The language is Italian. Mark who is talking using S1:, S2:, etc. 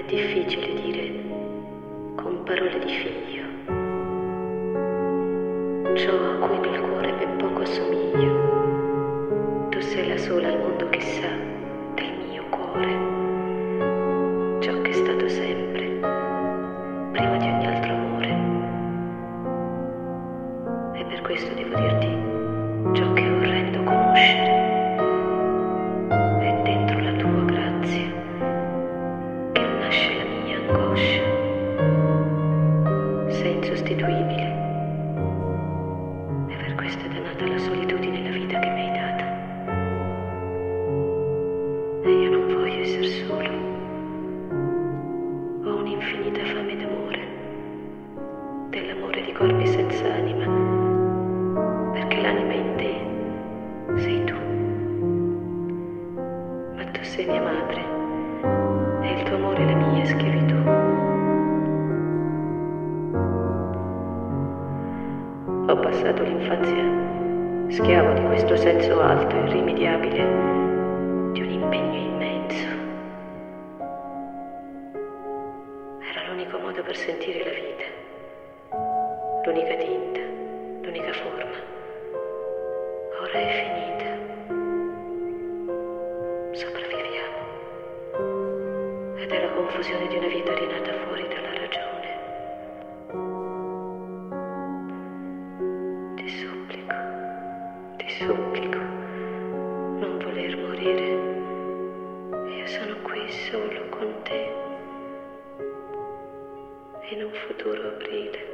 S1: È difficile dire con parole di figlio ciò a cui nel cuore ben poco assomiglio. Tu sei la sola al mondo che sa del mio cuore ciò che è stato sempre, prima di ogni altro amore. E per questo devo dirti ciò che è orrendo conoscere. È dentro la tua grazia che nasce la mia angoscia. Sei insostituibile. E per questo è dannata la solitudine la vita che mi hai data. E io non voglio essere solo. Ho un'infinita fame d'amore, dell'amore di corpi senza anima, perché l'anima in te sei tu. Ma tu sei mia madre e il tuo amore è la mia schiavitù. Ho passato l'infanzia schiavo di questo senso alto e irrimediabile, di un impegno immenso. Era l'unico modo per sentire la vita, l'unica tinta, l'unica forma. Ora è finita. Sopravviviamo. Ed è la confusione di una vita rinata fuori dalla ragione. Ti supplico, non voler morire. Io sono qui solo con te, in un futuro aprile.